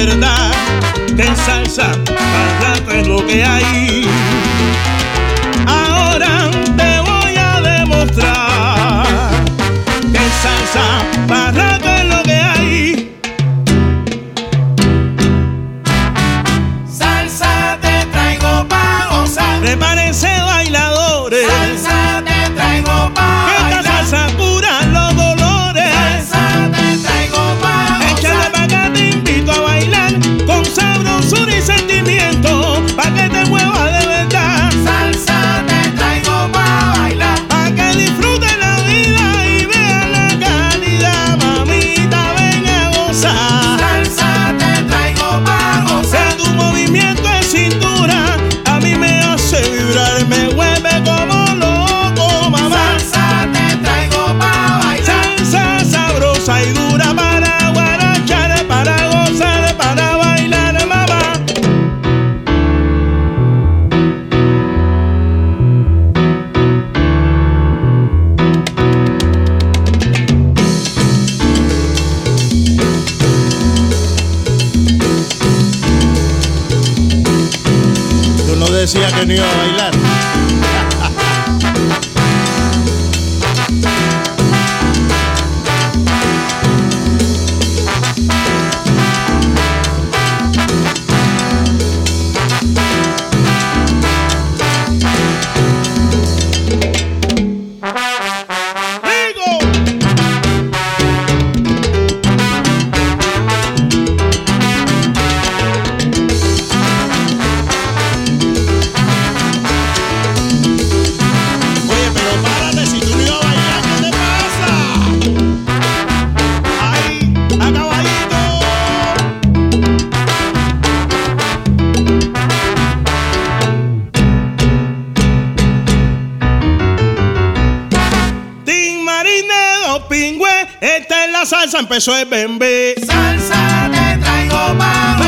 verdad que en salsa bachata es lo que hay. Ahora te voy a demostrar que en salsa bachata es lo que hay. Salsa te traigo pa' gozar. Prepárense bailadores. Salsa te traigo pa' que esta bailar. salsa cura los dolores. Salsa te traigo pa' Échale gozar. pa' acá, te invito a bailar con sabrosura y sentimiento, pa' que te muevas de verdad. Salsa te traigo pa' bailar. Pa' que disfrutes la vida y veas la calidad, mamita, ven a gozar. Salsa te traigo pa' gozar. Que tu movimiento de cintura a mí me hace vibrar, me vuelve como loco, mamá. Salsa te traigo pa' bailar. Salsa sabrosa y dura para guarachar, para gozar, para bailar, mamá. Tú no decías que no iba a bailar. ¡Rico! Oye, pero párate, si tú no ibas a bailar, ¿qué te pasa? ¡Ahí, a caballito! Tin Marinero Pingüe, esta es la salsa, empezó el bembé. Salsa te traigo pa'